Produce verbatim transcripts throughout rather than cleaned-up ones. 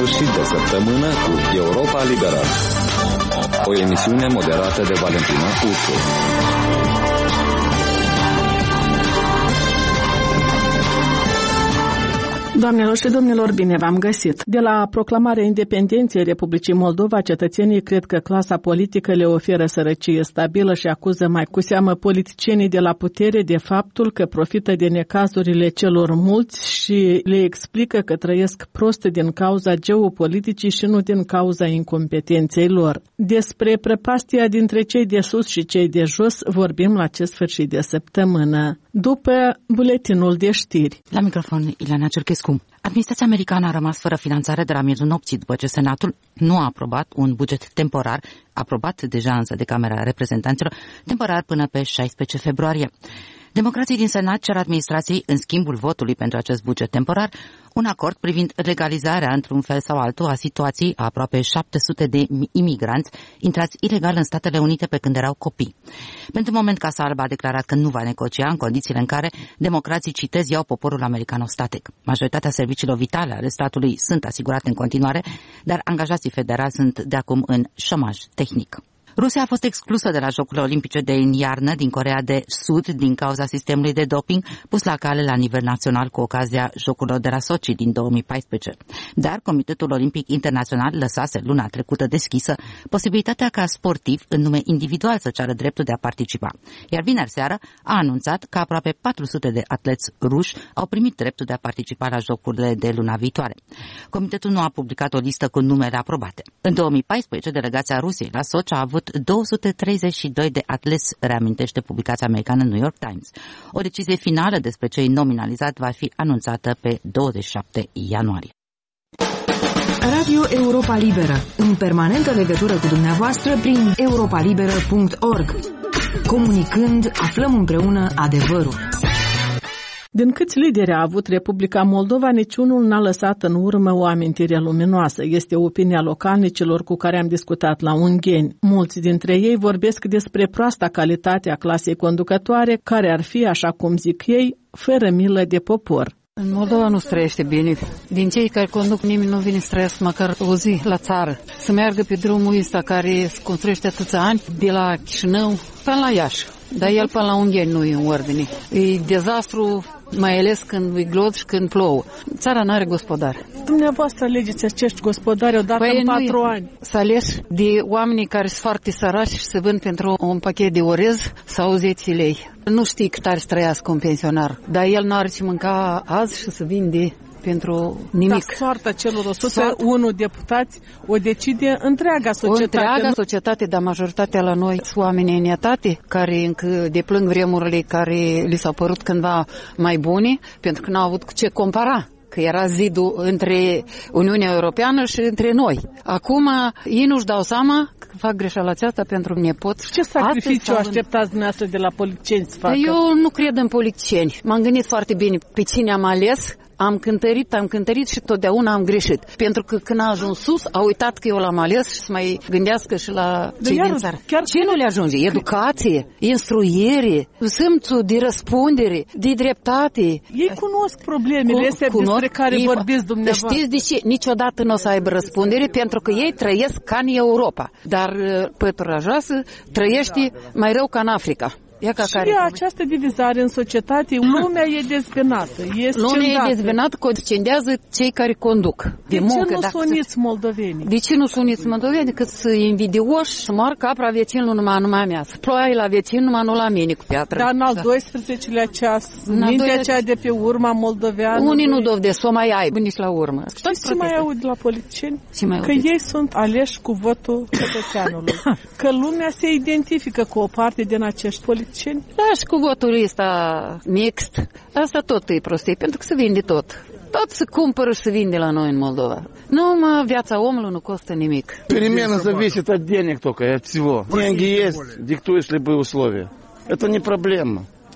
sfârșit de săptămână cu Europa Liberă, o emisiune moderată de Valentina Ursu. Doamnelor și domnilor, bine v-am găsit! De la proclamarea independenței Republicii Moldova, cetățenii cred că clasa politică le oferă sărăcie stabilă și acuză mai cu seamă politicienii de la putere de faptul că profită de necazurile celor mulți și le explică că trăiesc prost din cauza geopoliticii și nu din cauza incompetenței lor. Despre prăpastia dintre cei de sus și cei de jos vorbim la acest sfârșit de săptămână, după buletinul de știri. La microfon, Ileana Cerchescu. Administrația americană a rămas fără finanțare de la miezul nopții după ce Senatul nu a aprobat un buget temporar, aprobat deja însă de Camera Reprezentanților, temporar până pe șaisprezece februarie. Democrații din Senat cer administrației, în schimbul votului pentru acest buget temporar, un acord privind legalizarea, într-un fel sau altul, a situației a aproape șapte sute de imigranți intrați ilegal în Statele Unite pe când erau copii. Pentru moment, Casa Albă a declarat că nu va negocia în condițiile în care democrații, citez, iau poporul american ostatec. Majoritatea serviciilor vitale ale statului sunt asigurate în continuare, dar angajații federali sunt de acum în șomaj tehnic. Rusia a fost exclusă de la Jocurile Olimpice de în iarnă din Coreea de Sud din cauza sistemului de doping pus la cale la nivel național cu ocazia Jocurilor de la Sochi din două mii paisprezece. Dar Comitetul Olimpic Internațional lăsase luna trecută deschisă posibilitatea ca sportiv în nume individual să ceară dreptul de a participa. Iar vineri seară a anunțat că aproape patru sute de atleți ruși au primit dreptul de a participa la Jocurile de luna viitoare. Comitetul nu a publicat o listă cu numele aprobate. În două mii paisprezece, delegația Rusiei la Sochi a avut două sute treizeci și doi de atleți, reamintește publicația americană New York Times. O decizie finală despre cei nominalizați va fi anunțată pe douăzeci și șapte ianuarie. Radio Europa Liberă, în permanentă legătură cu dumneavoastră prin europa liberă punct org. Comunicând, aflăm împreună adevărul. Din câți lideri a avut Republica Moldova, niciunul n-a lăsat în urmă o amintire luminoasă. Este opinia localnicilor cu care am discutat la Ungheni. Mulți dintre ei vorbesc despre proasta calitate a clasei conducătoare, care ar fi, așa cum zic ei, fără milă de popor. În Moldova nu trăiește bine. Din cei care conduc, nimeni nu vine să trăiască măcar o zi la țară. Să meargă pe drumul ăsta care se construiește atâția ani, de la Chișinău până la Iași. Dar el până la Ungheni nu e în ordine. E dezastru, mai ales când e glod și când plouă. Țara n-are gospodar. Dumneavoastră alegeți acești gospodari odată păi în patru ani. Să alegi de oamenii care sunt foarte săraci și se vând pentru un pachet de orez sau zece lei. Nu știi cât are să trăiască un pensionar, dar el n-are ce mânca azi și să vinde pentru nimic. Dar soarta celor o sută unu deputați o decide întreaga societate. O întreaga societate, dar majoritatea la noi sunt oameni în etate care încă deplâng vremurile care li s-au părut cândva mai bune, pentru că n-au avut cu ce compara. Că era zidul între Uniunea Europeană și între noi. Acum ei nu-și dau seama că fac greșeala aceasta pentru nepoți. Ce sacrificiu așteptați dumneavoastră de la politicieni să facă? Eu nu cred în politicieni. M-am gândit foarte bine pe cine am ales. Am cântărit, am cântărit și totdeauna am greșit. Pentru că când a ajuns sus, a uitat că eu l-am ales și să mai gândească și la cei din țară. Ce nu le ajunge? Educație, instruire, simțul de răspundere, de dreptate. Ei cunosc problemele astea despre care ei vorbiți dumneavoastră. Știți de ce? Niciodată nu o să aibă răspundere, pentru că ei trăiesc ca în Europa. Dar păturajoasă trăiește mai rău ca în Africa. Și care această divizare în societate, lumea e dezbinată. Lumea e dezbinată, concendează cei care conduc. De, de muncă, ce nu să uniți moldovenii? De ce nu să uniți moldovenii? Cât să invidioși, să moară capra vecinul numai numai mea. Să ploaie la vecin numai nu la mine cu piatră. Dar în al doisprezecelea ceas, mintea aceea de pe urma moldoveanului. Unii nu dov de s-o mai aibă nici la urmă. Știți ce mai aud la politicieni? Că ei sunt aleși cu votul cetățeanului. Că lumea se identifică cu o parte din acești politicieni. Da, și cu votul ăsta mixt, asta tot e prostie, pentru că se vinde tot. Tot se cumpără și se vinde la noi în Moldova. Numai viața omului nu costă nimic. Перемена зависит от денег только, от всего. Деньги есть, диктуешь любые условия. Это не проблема.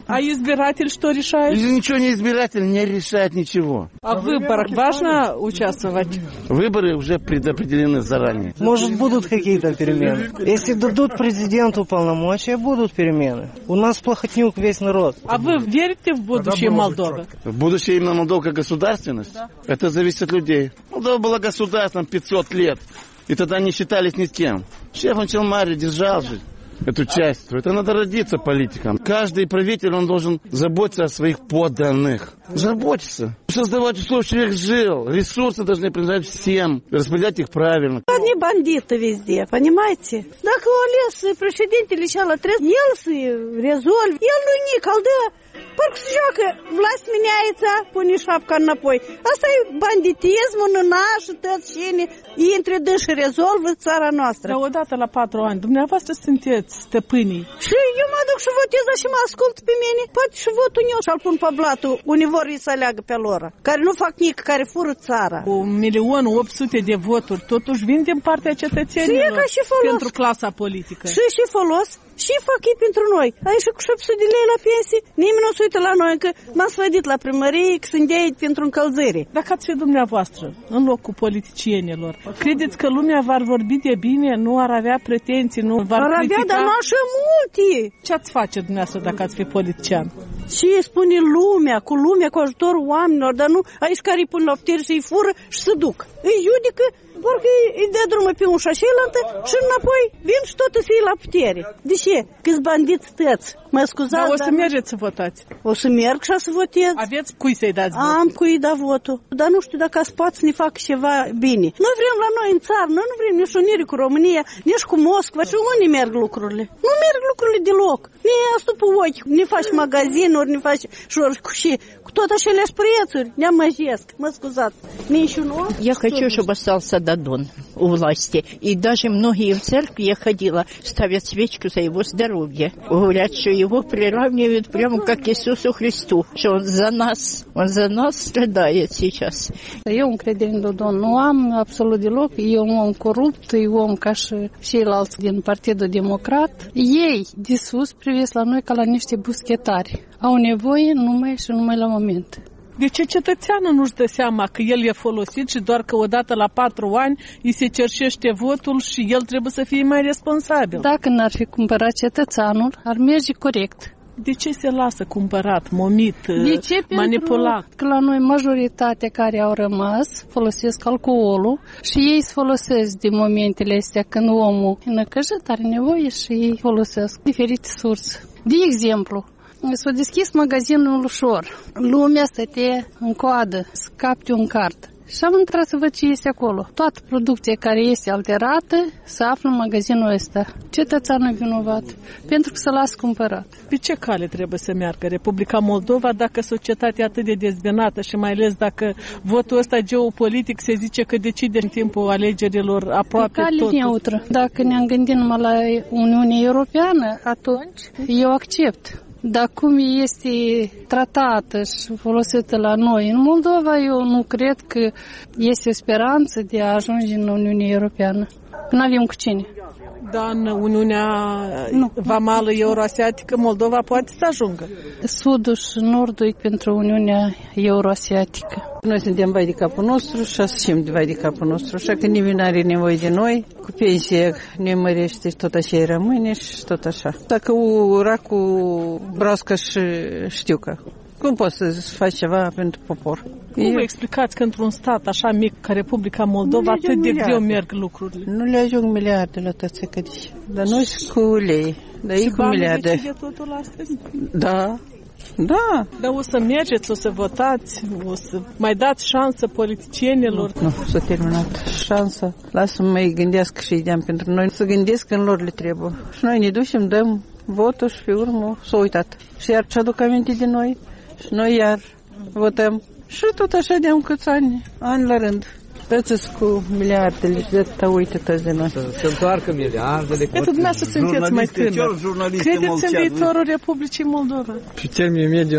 А избиратель что решает? Ничего не избиратель не решает ничего. А в выборах важно участвовать? Выборы уже предопределены заранее. Может, будут какие-то перемены. Если дадут президенту полномочия, будут перемены. У нас плохотнюк весь народ. А вы верите в будущее Молдовы? В будущее именно Молдова как государственность? Да. Это зависит от людей. Молдова была государством пятьсот лет. И тогда не считались ни с кем. Шеф Анчелмари держал же эту часть. Это надо родиться политикам. Каждый правитель, он должен заботиться о своих подданных. Заботиться. Создавать условия, чтобы человек жил. Ресурсы должны принадлежать всем. Распределять их правильно. Они бандиты везде, понимаете? Dacă o ales președintele și ala trebuie el să rezolve. El nu-i nicăl, da? Parcă se joacă, vlast mineaița, pune șapca înapoi. Asta e banditismul, nănașul, tot cine intre dâns și rezolvă țara noastră. Dar odată la patru ani, dumneavoastră sunteți stăpânii. Și eu mă duc și votez și mă ascult pe mine. Poate și votul eu și-l pun pe blatul, unii vor să aleagă pe lor, care nu fac nic, care fură țara. Un milion opt sute de voturi, totuși vin din partea cetățenilor pentru clasa politică. Și și folos. Și fac ei pentru noi. Ai și cu șapte sute de lei la pensie. Nimeni nu se uită la noi, că m-am sfădit la primărie, că sunt de aici pentru încălzire. Dacă ați fi dumneavoastră în locul politicienilor, credeți că lumea v-ar vorbi de bine, nu ar avea pretenții, nu v-ar ar critica? Avea, dar nu așa multe. Ce ați face dumneavoastră dacă ați fi politician? Și spune lumea, cu lumea, cu ajutorul oamenilor, dar nu aici care îi pun la putere și îi fură și se duc. Îi judecă, parcă îi dă drumul pe ușa cealaltă și înapoi vin și tot să iei la putere. De ce? Că-s bandiți tăți. Mă scuzați, dar o să dar mergeți să votați. O să merg și să votez. Aveți cui să-i dați votul? Am cui da votul. Dar nu știu dacă ați poate să ne facă ceva bine. Noi vrem la noi în țară, noi nu vrem nici unire cu România, nici cu Moscova. Și unde merg lucrurile? Nu merg lucrurile deloc. Ne asta pe ochi, ne faci magazinuri, ne faci și cu tot aceleași prețuri. Ne amăjesc. Mă scuzați. Меньшино. Я хочу, чтобы остался Дадон у власти. И даже многие в церкви я ходила, ставят свечку за его здоровье. Говорят, что его приравнивают прямо как Иисусу Христу, что он за нас, он за нас страдает сейчас. Eu încredere în Dodon nu am absolut deloc. E un om corupt, e un om ca și ceilalți din Partidul Democrat. Ei, de sus, privesc la noi ca la niște buschetari. Au nevoie numai și numai la moment. De ce cetățeanul nu-și dă seama că el e folosit și doar că odată la patru ani îi se cerșește votul și el trebuie să fie mai responsabil? Dacă n-ar fi cumpărat cetățeanul, ar merge corect. De ce se lasă cumpărat, momit, de ce? manipulat? Pentru că la noi majoritatea care au rămas folosesc alcoolul și ei se folosesc din momentele astea când omul e năcăjit, are nevoie și ei folosesc diferite surse. De exemplu, s-a deschis magazinul ușor. Lumea stătea în coadă să capte un card. Și am intrat să văd ce este acolo. Toată producția care este alterată se află în magazinul ăsta. Cetățeanul vinovat, pentru că se lasă cumpărat. Pe ce cale trebuie să meargă Republica Moldova dacă societatea e atât de dezbinată și mai ales dacă votul ăsta geopolitic se zice că decide în timpul alegerilor aproape tot? Pe cale neutră. Dacă ne-am gândit numai la Uniunea Europeană, atunci eu accept. Dar cum este tratată și folosită la noi în Moldova, eu nu cred că este o speranță de a ajunge în Uniunea Europeană. Nu avem cu cine. Dar în Uniunea nu. Vamală Euroasiatică Moldova poate să ajungă. Sudul și nordul pentru Uniunea Euroasiatică. Noi suntem vai de capul nostru și asumim de vai de capul nostru, așa că nimeni nu are nevoie de noi. Cu pensie ne mărește și tot așa îi rămâne și tot așa. Dacă ura cu broască și știucă, cum poți să faci ceva pentru popor? Cum Eu... vă explicați că într-un stat așa mic ca Republica Moldova atât de miliarde. greu merg lucrurile? Nu le ajung miliarde la toți cădiși. Dar noi și cu ulei. Dar și cu miliarde. decide totul astăzi? Da. Da. Dar o să mergeți, o să votați, o să mai dați șansă politicienilor? Nu, nu s-a terminat șansa. Lasă-mă mai gândească și ideam pentru noi. Să gândesc că în lor le trebuie. Și noi ne ducem, dăm votul și pe urmă s-a uitat. Și iar ce aduc aminte de noi și noi iar votăm. Și tot așa de-am câți ani, ani la rând. Toți cu miliardele și de atâta uită toți de noi. Se întoarcă miliardele. Iată, dumneavoastră sunteți mai tânăr. Credeți în viitorul Republicii Moldova? Pe termen mediu nu.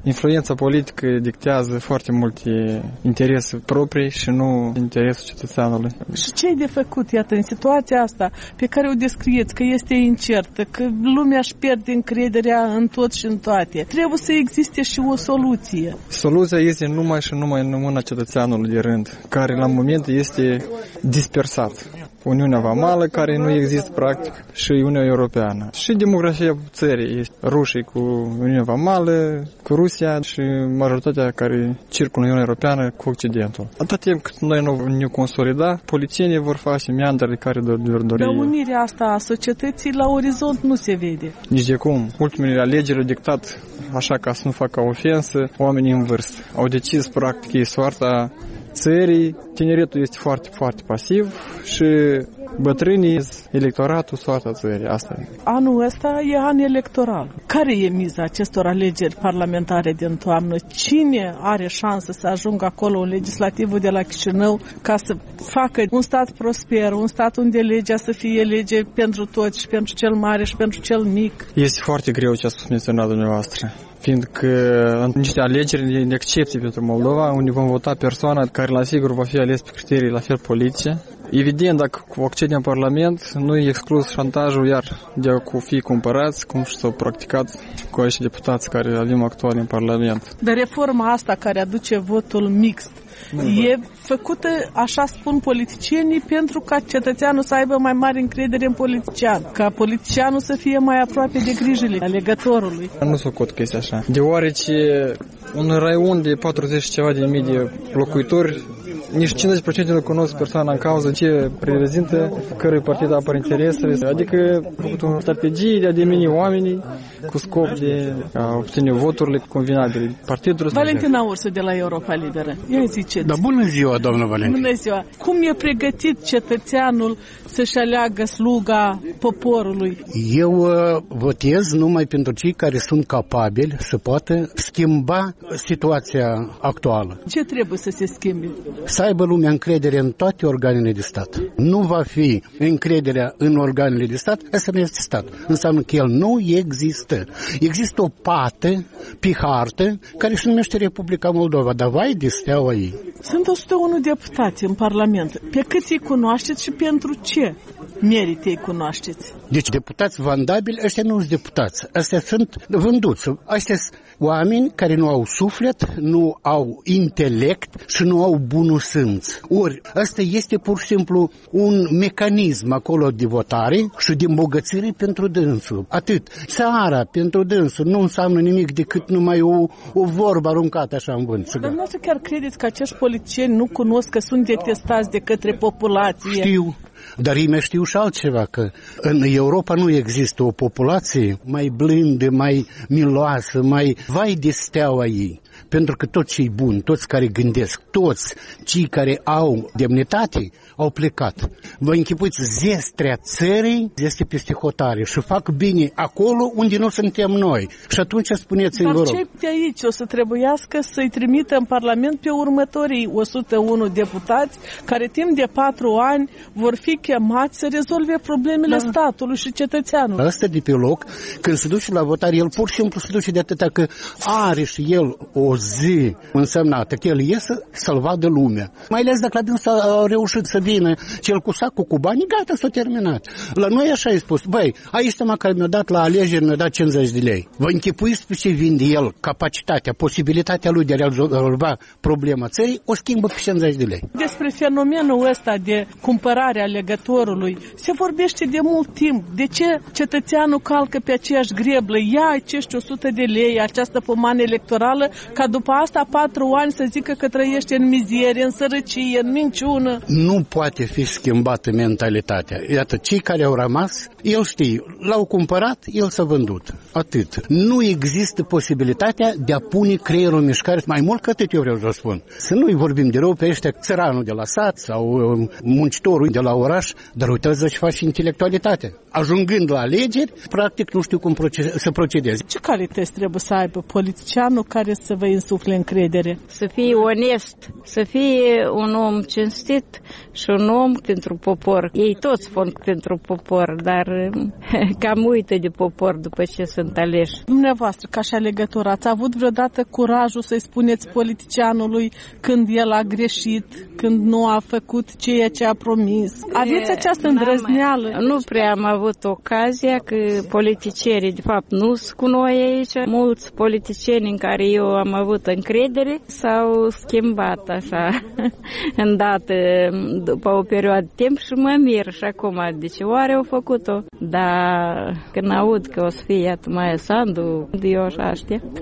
Influența politică dictează foarte multe interese proprii și nu interesul cetățeanului. Și ce e de făcut, iată, în situația asta pe care o descrieți, că este incertă, că lumea își pierde încrederea în tot și în toate? Trebuie să existe și o soluție. Soluția este numai și numai în mâna cetățeanului de rând, care la moment este dispersat. Uniunea Vamală, care nu există practic, și Uniunea Europeană. Și demografia țării este rușii cu Uniunea Vamală, cu Rusia și majoritatea care circulă în Uniunea Europeană cu Occidentul. Atât timp cât noi nu ne consolida, politicienii vor face meandrele care vor dori. Dar unirea asta a societății la orizont nu se vede. Nici de cum. Ultimele alegeri au dictat, așa ca să nu facă ofensă, oamenii în vârstă. Au decis practic ei soarta țării, tineretul este foarte, foarte pasiv și bătrânii, electoratul, soarta țării. Asta e. Anul ăsta e an electoral. Care e miza acestor alegeri parlamentare din toamnă? Cine are șansă să ajungă acolo în legislativul de la Chișinău ca să facă un stat prosper, un stat unde legea să fie lege pentru toți, și pentru cel mare și pentru cel mic? Este foarte greu ce a spus menționat dumneavoastră, fiindcă în niște alegeri de excepție pentru Moldova, unde vom vota persoana care la sigur va fi ales pe criterii la fel politice. Evident, dacă accede în Parlament, nu e exclus șantajul iar de a fi cumpărați, cum și s-au practicat cu acești deputați care avem actual în Parlament. Dar reforma asta care aduce votul mixt, e făcută, așa spun politicienii, pentru ca cetățeanul să aibă mai mare încredere în politician, ca politicianul să fie mai aproape de grijile alegătorului. Nu s-o cot că este așa, deoarece un raion de patruzeci și ceva de mii de locuitori, nici cincizeci la sută nu cunosc persoana în cauză, ce reprezintă, cărui partid apără interesele, adică a făcut o strategie de a dimini oamenii cu scop de a obține voturile convenabile partidului. Valentina Ursu de la Europa Liberă. Ia ziceți. Da, bună ziua, doamnă Valentina. Bună ziua. Cum e pregătit cetățeanul să-și aleagă sluga poporului? Eu uh, votez numai pentru cei care sunt capabili să poată schimba situația actuală. Ce trebuie să se schimbe? Să aibă lumea încredere în toate organele de stat. Nu va fi încrederea în organele de stat, asta nu este stat. Înseamnă că el nu există. Există o pată pe hartă care se numește Republica Moldova, dar vai de steaua ei. Sunt o sută unu deputați în Parlament. Pe cât îi cunoașteți și pentru ce merită îi cunoașteți? Deci deputați vandabili, ăștia nu sunt deputați. Ăștia sunt vânduți. Ăștia sunt oameni care nu au suflet, nu au intelect și nu au bunul simț. Ori, ăsta este pur și simplu un mecanism acolo de votare și de îmbogățire pentru dânsul. Atât. Țara pentru dânsul nu înseamnă nimic decât numai o, o vorbă aruncată așa în vânt. Dar nu chiar credeți că acești politicieni nu cunosc că sunt detestați de către populație? Știu. Dar ei mai știu și altceva, că în Europa nu există o populație mai blândă, mai miloasă, mai vai de steaua ei. Pentru că toți cei buni, toți care gândesc, toți cei care au demnitate, au plecat. Vă închipuiți, zestrea țării este peste hotare și fac bine acolo unde nu suntem noi. Și atunci spuneți-mi, vă rog. Dar ce de aici o să trebuiască să-i trimită în Parlament pe următorii o sută unu deputați care timp de patru ani vor fi chemați să rezolve problemele da. statului și cetățeanului. Asta de pe loc, când se duce la votare, el pur și simplu se duce de atâta că are și el o zi însemnată, că el iese să-l vadă lumea. Mai ales dacă la dâns a reușit să vină cel cu sacul cu bani, gata, s-a terminat. La noi așa i spus, băi, aici mă care mi-a dat la alegeri, mi-a dat cincizeci de lei. Vă închipuiți pe ce vinde el, capacitatea, posibilitatea lui de a rezolva problema țării, o schimbă pe cincizeci de lei. Despre fenomenul ăsta de cumpărare a legătorului se vorbește de mult timp. De ce cetățeanul calcă pe aceeași greblă, ia acești o sută de lei, această pomană electorală, ca după asta patru ani să zică că trăiește în mizerie, în sărăcie, în minciună? Nu poate fi schimbată mentalitatea. Iată, cei care au rămas, el știe, l-au cumpărat, el s-a vândut. Atât. Nu există posibilitatea de a pune creierul în mișcare, mai mult că atât eu vreau să spun. Să nu-i vorbim de rău pe ăștia, țăranul de la sat sau muncitorul de la oraș, dar uitați-vă ce face intelectualitatea. ajungând la alegeri, practic nu știu cum proce- să procedeze. Ce calități trebuie să aibă politicianul care să vă insufle încredere? Să fie onest, să fie un om cinstit și un om pentru popor. Ei toți spun pentru popor, dar cam uită de popor după ce sunt aleși. Dumneavoastră, ca și alegător, ați avut vreodată curajul să-i spuneți politicianului când el a greșit, când nu a făcut ceea ce a promis? Aveți această îndrăzneală? Nu prea am avut ocazia, că politicienii, de fapt, nu sunt cu noi aici. Mulți politicieni în care eu am avut încredere s-au schimbat așa, îndată, după o perioadă de timp, și mă mir și acum de ce oare au făcut-o. Dar când aud că o să fie iată Maia Sandu, eu așa aștept.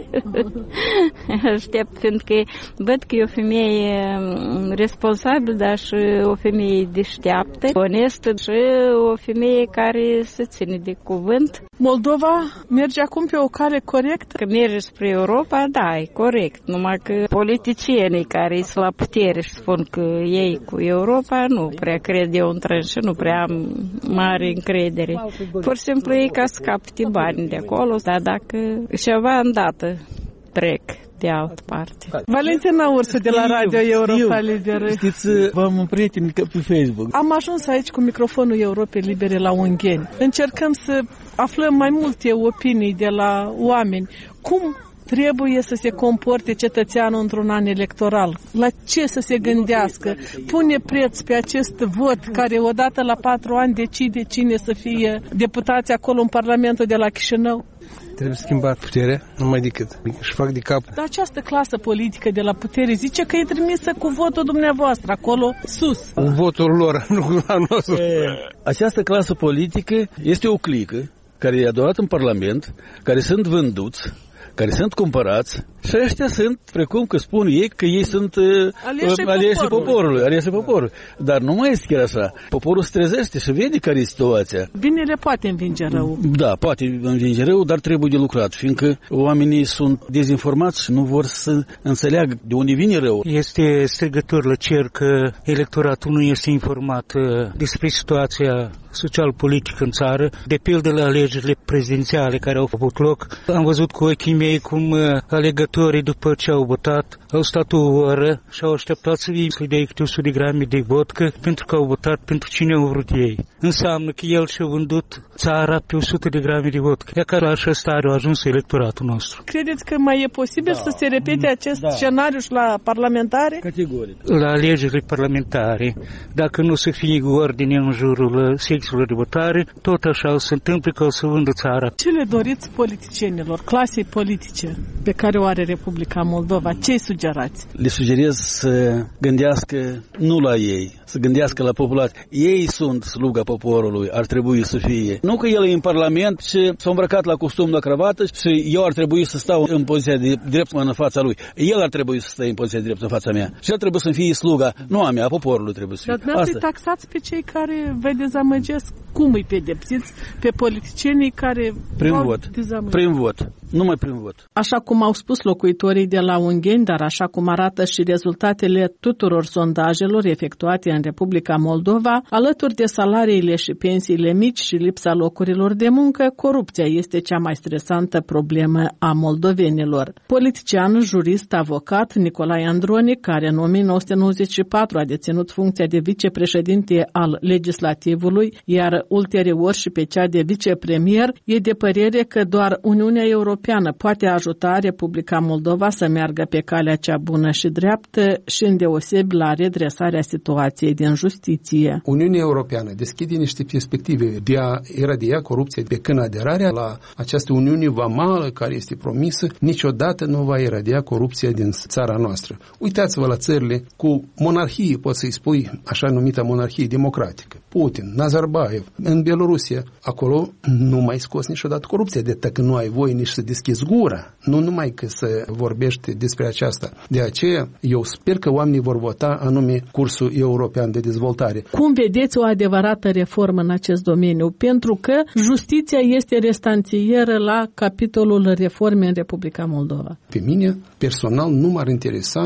Aștept, fiindcă văd că e o femeie responsabilă, dar și o femeie deșteaptă, onestă și o femeie care se ține de cuvânt. Moldova merge acum pe o cale corectă? Că merge spre Europa, da, e corect. Numai că politicienii care sunt la putere și spun că ei cu Europa, nu prea cred eu în trâns și nu prea am mare încredere. Pur și simplu e ca să capte bani de acolo, dar dacă ceva îndată trec de altă parte. Valentina Ursu de la Radio Europa Liberă. Știți, v-am un prieten pe Facebook. Am ajuns aici cu microfonul Europei Libere la Ungheni. Încercăm să aflăm mai multe opinii de la oameni. Cum trebuie să se comporte cetățeanul într-un an electoral? La ce să se gândească? Pune preț pe acest vot care odată la patru ani decide cine să fie deputați acolo în Parlamentul de la Chișinău? Trebuie schimbat puterea, numai decât. Și fac de cap. Dar această clasă politică de la putere zice că e trimisă cu votul dumneavoastră acolo sus. Cu votul lor, nu cu al nostru. Această clasă politică este o clică care e adorat în Parlament, care sunt vânduți, care sunt cumpărați și ăștia sunt, precum că spun ei, că ei sunt aleșii aleși poporului, aleși poporului. Dar nu mai este chiar așa. Poporul se trezește și vede care e situația. Binele poate învinge rău. Da, poate învinge rău, dar trebuie de lucrat, fiindcă oamenii sunt dezinformați și nu vor să înțeleagă de unde vine rău. Este strigător la cer că electoratul nu este informat despre situația social-politică în țară, de pildă la alegerile prezidențiale care au avut loc. Am văzut cu ochii mei cum alegătorii, după ce au votat, au stat o oră și au așteptat să îi dea câte o sută de grame de vodcă pentru că au votat pentru cine au vrut ei. Înseamnă că el și-a vândut țara pe o sută de grame de vodcă. Iar care așa stare a ajuns electoratul nostru. Credeți că mai e posibil da. să se repete acest da. scenariu și la parlamentare? Categoric. La alegerile parlamentare, dacă nu se fie ordine în jurul secțiilor de votare, tot așa o se întâmplă că o să vândă țara. Ce le doriți politicienilor, clasei politice pe care o are Republica Moldova? Ce îi sugerați? Le sugerez să gândească nu la ei, să gândească la populație. Ei sunt sluga poporului, ar trebui să fie. Nu că el e în Parlament și s-a îmbrăcat la costum, la cravată și eu ar trebui să stau în poziția de drept în fața lui. El ar trebui să stea în poziția de drept în fața mea. Și el trebuie să fie sluga, nu a mea, a poporului trebuie să fie. Dar dumneavoastră îi taxați pe cei care vă dezamăgesc. Cum îi pedepsiți pe politicienii care prin vot. Prin vot. Numai prin vot. Așa cum au spus locuitorii de la Ungheni, dar așa cum arată și rezultatele tuturor sondajelor efectuate în Republica Moldova, alături de salariile și pensiile mici și lipsa locurilor de muncă, corupția este cea mai stresantă problemă a moldovenilor. Politicianul, jurist, avocat Nicolae Andronic, care în o mie nouă sute nouăzeci și patru a deținut funcția de vicepreședinte al Legislativului, iar ulterior și pe cea de vicepremier, e de părere că doar Uniunea Europeană poate ajuta Republica Moldova să meargă pe calea cea bună și dreaptă și îndeosebi la redresarea situației din justiție. Uniunea Europeană deschide niște perspective de a eradia corupția de când aderarea la această Uniune vamală care este promisă, niciodată nu va eradia corupția din țara noastră. Uitați-vă la țările cu monarhie, poți să-i spui așa numită monarhie democratică. Putin, Nazarbayev, în Bielorusia, acolo nu mai scos niciodată corupția, de că nu ai voie nici să deschizi gura, nu numai că să vorbești despre aceasta. De aceea, eu sper că oamenii vor vota anume cursul european de dezvoltare. Cum vedeți o adevărată reformă în acest domeniu? Pentru că justiția este restanțieră la capitolul reforme în Republica Moldova. Pe mine, personal, nu m-ar interesa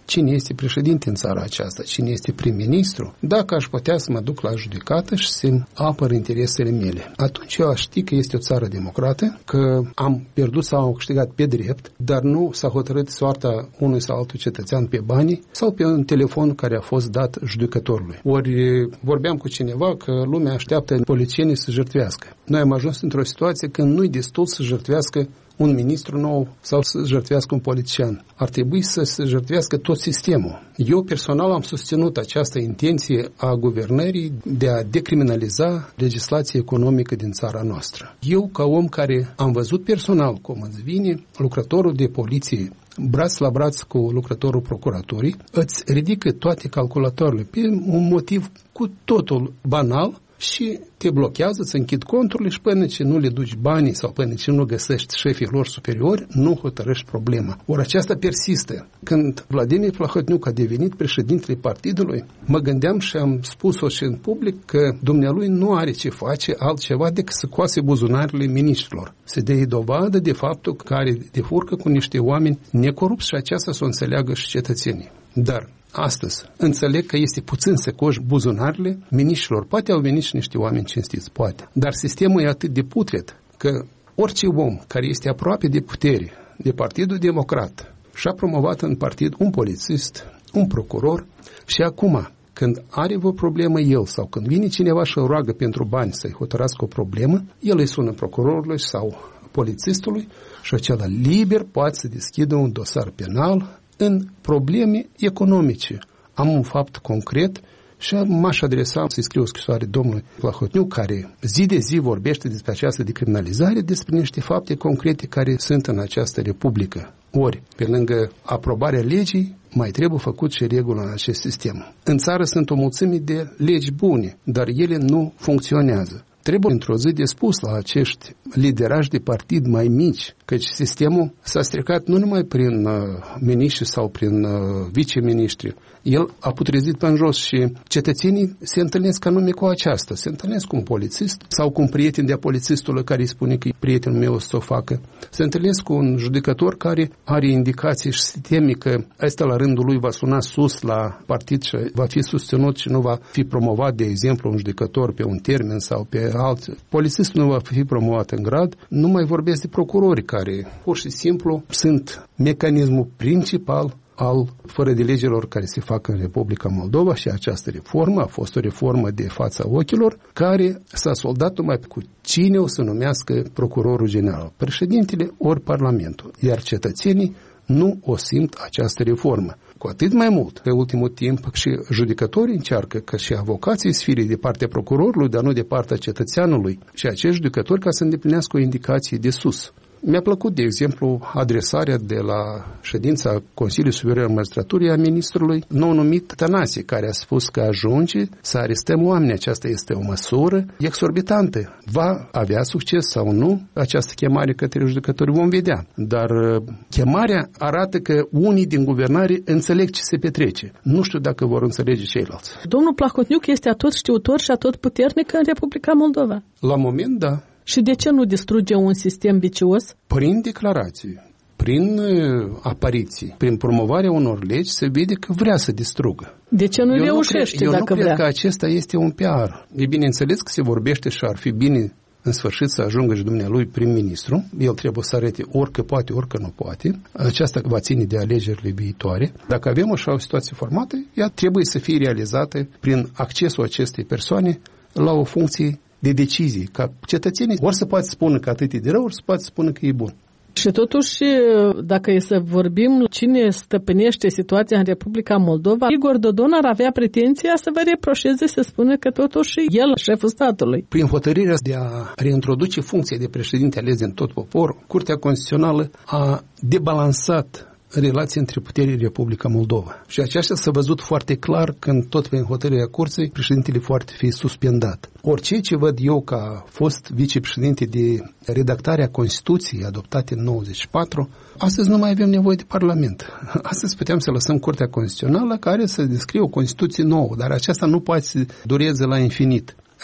cine este președinte în țara aceasta, cine este prim-ministru, dacă aș putea să mă duc la judecată și să apăr interesele mele. Atunci eu aș ști că este o țară democrată, că am pierdut sau am câștigat pe drept, dar nu s-a hotărât soarta unui sau altul cetățean pe bani sau pe un telefon care a fost dat judecătorului. Ori vorbeam cu cineva că lumea așteaptă polițienii să jertvească. Noi am ajuns într-o situație când nu-i destul să jertvească un ministru nou sau să jertvească un politician. Ar trebui să se jertvească tot sistemul. Eu personal am susținut această intenție a guvernării de a decriminaliza legislația economică din țara noastră. Eu, ca om care am văzut personal cum îți vine lucrătorul de poliție braț la braț cu lucrătorul procuraturii, îți ridică toate calculatoarele pe un motiv cu totul banal și te blochează, îți închid conturile și până ce nu le duci banii sau până ce nu găsești șefii lor superiori, nu hotărăști problema. Ori aceasta persistă. Când Vladimir Plahotniuc a devenit președintele partidului, mă gândeam și am spus-o și în public că dumnealui nu are ce face altceva decât să coase buzunarele miniștrilor. Se dea dovadă de faptul că are de furcă cu niște oameni necorupți și aceasta să o înțeleagă și cetățenii. Dar astăzi înțeleg că este puțin să coși buzunarele miniștrilor. Poate au venit și niște oameni cinstiți, poate. Dar sistemul e atât de putred că orice om care este aproape de putere, de Partidul Democrat, și-a promovat în partid un polițist, un procuror și acum, când are o problemă el sau când vine cineva și îl roagă pentru bani să-i hotărască o problemă, el îi sună procurorului sau polițistului și acela liber poate să deschidă un dosar penal în probleme economice. Am un fapt concret și m-aș adresa să-i scriu o scrisoare domnului Plahotniuc, care zi de zi vorbește despre această decriminalizare, despre niște fapte concrete care sunt în această republică. Ori, pe lângă aprobarea legii, mai trebuie făcut și regulă în acest sistem. În țară sunt o mulțime de legi bune, dar ele nu funcționează. Trebuie într-o zi de spus la acești liderași de partid mai mici, căci sistemul s-a stricat nu numai prin uh, miniștri sau prin uh, viceministri. El a putrezit pe în jos și cetățenii se întâlnesc anume cu aceasta. Se întâlnesc cu un polițist sau cu un prieten de-a polițistului care îi spune că prietenul meu o să o facă. Se întâlnesc cu un judecător care are indicații și se teme că ăsta la rândul lui va suna sus la partid și va fi susținut și nu va fi promovat, de exemplu, un judecător pe un termen sau pe alt. Polițistul nu va fi promovat în grad. Nu mai vorbesc de procurori care pur și simplu sunt mecanismul principal al fără de legilor care se fac în Republica Moldova și această reformă a fost o reformă de fața ochilor care s-a soldat numai cu cine o să numească procurorul general, președintele ori Parlamentul, iar cetățenii nu o simt această reformă. Cu atât mai mult, pe ultimul timp, și judecătorii încearcă că și avocații să fie de partea procurorului, dar nu de partea cetățeanului, și acești judecători ca să îndeplinească o indicație de sus. Mi-a plăcut, de exemplu, adresarea de la ședința Consiliului Superior al Magistraturii a ministrului nou numit Tănase, care a spus că ajunge să arestăm oameni. Aceasta este o măsură exorbitantă. Va avea succes sau nu această chemare către judecători? Vom vedea. Dar chemarea arată că unii din guvernare înțeleg ce se petrece. Nu știu dacă vor înțelege ceilalți. Domnul Plahotniuc este atot știutor și atot puternic în Republica Moldova. La moment, da. Și de ce nu distruge un sistem vicios? Prin declarații, prin uh, apariții, prin promovarea unor legi, se vede că vrea să distrugă. De ce nu eu reușește nu cred, dacă eu nu vrea? cred că acesta este un P R. E bineînțeles că se vorbește și ar fi bine în sfârșit să ajungă și dumnealui prim-ministru. El trebuie să arate orică poate, orică nu poate. Aceasta va ține de alegerile viitoare. Dacă avem așa o situație formată, ea trebuie să fie realizată prin accesul acestei persoane la o funcție de decizii, ca cetățenii ori să poate spune că atât e de rău, ori să poate spune că e bun. Și totuși, dacă e să vorbim cine stăpânește situația în Republica Moldova, Igor Dodon ar avea pretenția să vă reproșeze, să spună că totuși el, șeful statului. Prin hotărârea de a reintroduce funcția de președinte ales din tot poporul, Curtea Constituțională a debalansat relații între puterii Republica Moldova. Și aceasta s-a văzut foarte clar când tot prin hotărârea curții președintele foarte fi suspendat. Orice ce văd eu că a fost vicepreședinte de redactarea Constituției adoptate în nouăzeci și patru, astăzi nu mai avem nevoie de Parlament. Astăzi putem să lăsăm Curtea Constituțională care să descrie o Constituție nouă, dar aceasta nu poate să dureze la infinit.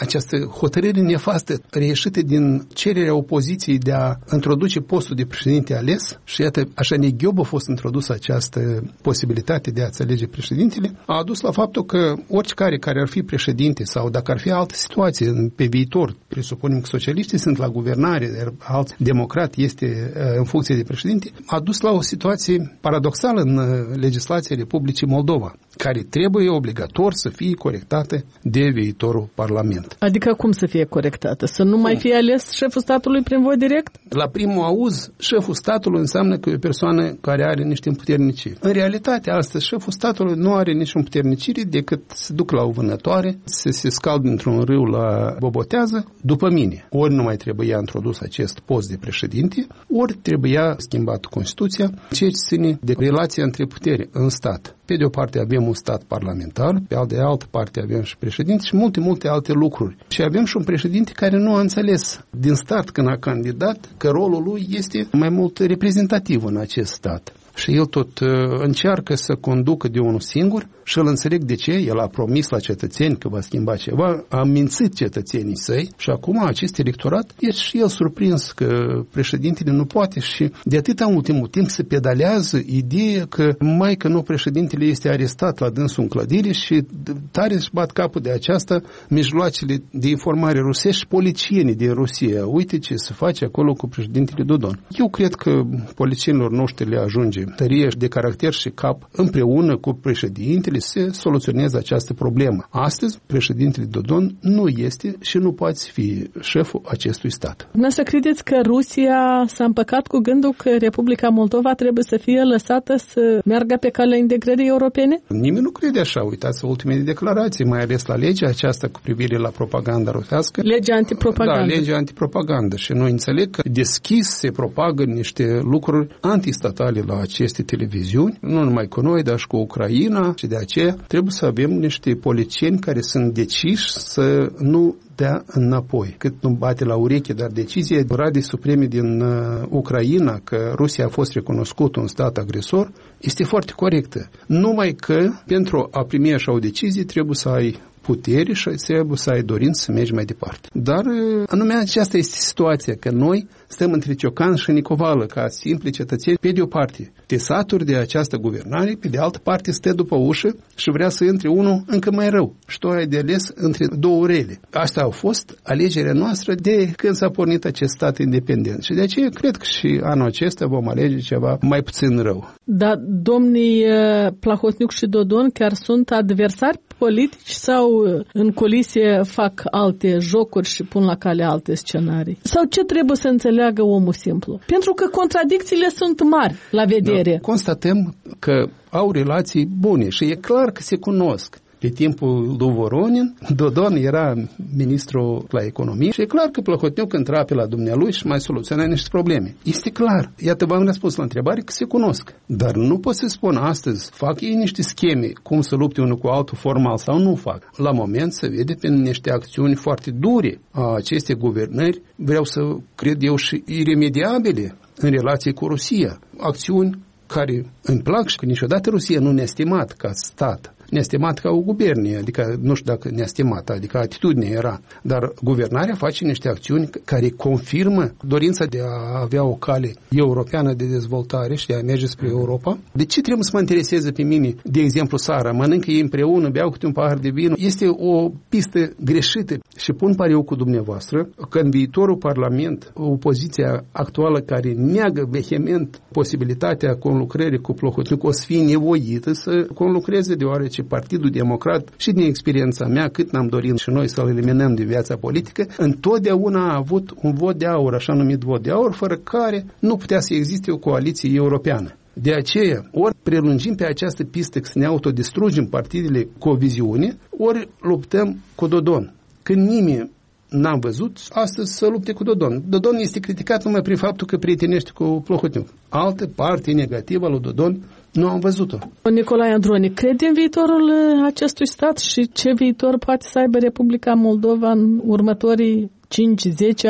această hotărâre nefastă reieșită din cererea opoziției de a introduce postul de președinte ales și iată, așa neghiob a fost introdusă această posibilitate de a-ți alege președintele, a adus la faptul că oricare care ar fi președinte sau dacă ar fi altă situație pe viitor, presupunem că socialiștii sunt la guvernare, iar alt democrat este în funcție de președinte, a dus la o situație paradoxală în legislația Republicii Moldova, care trebuie obligator să fie corectată de viitorul Parlament. Adică cum să fie corectată? Să nu mai fie ales șeful statului prin vot direct? La primul auz, șeful statului înseamnă că e o persoană care are niște împuterniciri. În realitate, astăzi, șeful statului nu are nici împuterniciri decât se duc la o vânătoare, să se scaldă într-un râu la Bobotează, după mine. Ori nu mai trebuia introdus acest post de președinte, ori trebuia schimbat Constituția, ceea ce ține de relația între putere în stat. Pe de o parte avem un stat parlamentar, pe de altă parte avem și președinte și multe, multe alte lucruri. Și avem și un președinte care nu a înțeles din start când a candidat că rolul lui este mai mult reprezentativ în acest stat. Și el tot uh, încearcă să conducă de unul singur și îl înțeleg de ce. El a promis la cetățeni că va schimba ceva, a mințit cetățenii săi și acum acest electorat este și el surprins că președintele nu poate și de atâta ultimul timp se pedalează ideea că mai că nu președintele este arestat la dânsul în clădire și tare își bat capul de aceasta mijloacele de informare rusești și policienii din Rusia. Uite ce se face acolo cu președintele Dodon. Eu cred că policienilor noștri le ajunge tărie de caracter și cap împreună cu președintele să soluționeze această problemă. Astăzi, președintele Dodon nu este și nu poate fi șeful acestui stat. Nu să credeți că Rusia s-a împăcat cu gândul că Republica Moldova trebuie să fie lăsată să meargă pe calea integrării europene? Nimeni nu crede așa. Uitați ultimele declarații, mai ales la legea aceasta cu privire la propaganda rusească. Legea antipropagandă. Da, legea antipropagandă. Și noi înțeleg că deschis se propagă niște lucruri antistatale la aceste televiziuni, nu numai cu noi, dar și cu Ucraina și de aceea trebuie să avem niște politicieni care sunt deciși să nu dea înapoi. Cât nu bate la ureche, dar decizia Radei Supreme din uh, Ucraina că Rusia a fost recunoscut un stat agresor este foarte corectă. Numai că pentru a primi așa o decizie trebuie să ai putere și trebuie să ai dorință să mergi mai departe. Dar anume aceasta este situația, că noi stăm între ciocan și nicovală, ca simpli cetățeni, pe de o parte te saturi de această guvernare, pe de altă parte stă după ușă și vrea să intre unul încă mai rău. Și tu ai de ales între două rele. Asta a fost alegerea noastră de când s-a pornit acest stat independent. Și de aceea cred că și anul acesta vom alege ceva mai puțin rău. Dar domnii Plahotniuc și Dodon chiar sunt adversari politici sau în culisie fac alte jocuri și pun la cale alte scenarii? Sau ce trebuie să înțeleagă omul simplu? Pentru că contradicțiile sunt mari la vedere. Da, constatăm că au relații bune și e clar că se cunosc. Pe timpul lui Voronin, Dodon era ministru la economie și e clar că Plahotniuc intra pe la dumnealui și mai soluționa niște probleme. Este clar. Iată, v-am răspuns la întrebare că se cunosc. Dar nu pot să spun astăzi, fac ei niște scheme, cum să lupte unul cu altul formal sau nu fac. La moment se vede pe niște acțiuni foarte dure a acestei guvernări, vreau să cred eu și iremediabile în relație cu Rusia. Acțiuni care îmi plac și că niciodată Rusia nu ne-a estimat ca stat. Ne-a estimat ca o guvernie, adică nu știu dacă ne-a estimat, adică atitudinea era. Dar guvernarea face niște acțiuni care confirmă dorința de a avea o cale europeană de dezvoltare și de a merge spre Europa. De ce trebuie să mă intereseze pe mine, de exemplu, Sara? Mănâncă ei împreună, beau câte un pahar de vin. Este o pistă greșită și pun pariu cu dumneavoastră că în viitorul Parlament, opoziția actuală care neagă vehement posibilitatea conlucrării cu Plahotniuc o să fie nevoită să conlucreze, deoarece Partidul Democrat și din experiența mea, cât n-am dorit și noi să-l eliminăm de viața politică, întotdeauna a avut un vot de aur, așa numit vot de aur, fără care nu putea să existe o coaliție europeană. De aceea, ori prelungim pe această pistă că să ne autodistrugem partidele cu o viziune, ori luptăm cu Dodon. Când nimeni n-am văzut astăzi să lupte cu Dodon. Dodon este criticat numai prin faptul că prietenește cu Plahotniuc. Altă parte negativă a lui Dodon nu am văzut-o. Nicolae Androni, crede în viitorul acestui stat și ce viitor poate să aibă Republica Moldova în următorii cinci zece ani?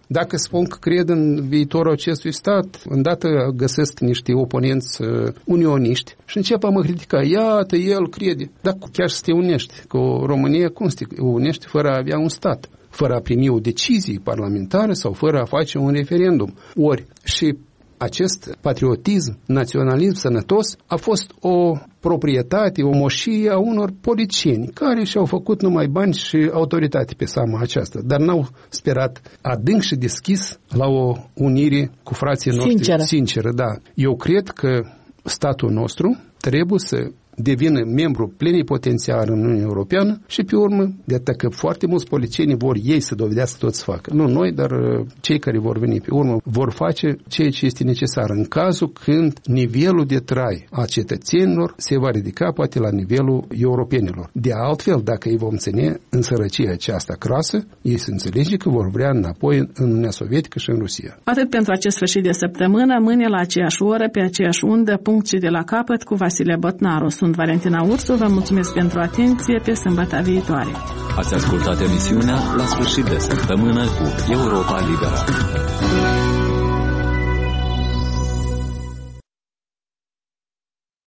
Dacă spun că cred în viitorul acestui stat, îndată găsesc niște oponenți unioniști și încep a mă critica. Iată, el crede. Dar chiar să te unești cu România, cum să te unești fără a avea un stat? Fără a primi o decizie parlamentară sau fără a face un referendum. Ori și acest patriotism, naționalism sănătos a fost o proprietate, o moșie a unor politicieni care și-au făcut numai bani și autoritate pe seama aceasta, dar n-au sperat adânc și deschis la o unire cu frații noștri sinceră. sinceră da. Eu cred că statul nostru trebuie să devină membru plenipotențiar în Uniunea Europeană și pe urmă, de atât că foarte mulți politicieni vor ei să dovedească tot să facă. Nu noi, dar cei care vor veni pe urmă vor face ceea ce este necesar în cazul când nivelul de trai a cetățenilor se va ridica poate la nivelul europenilor. De altfel, dacă îi vom ține în sărăcia aceasta crasă, ei se înțelege că vor vrea înapoi în Uniunea Sovietică și în Rusia. Atât pentru acest sfârșit de săptămână, mâine la aceeași oră, pe aceeași undă, punct și de la capăt cu Vasile Botnaru. Sunt Valentina Ursu, vă mulțumesc pentru atenție, pe sâmbătă viitoare. Ați ascultat emisiunea La sfârșit de săptămână cu Europa Liberă.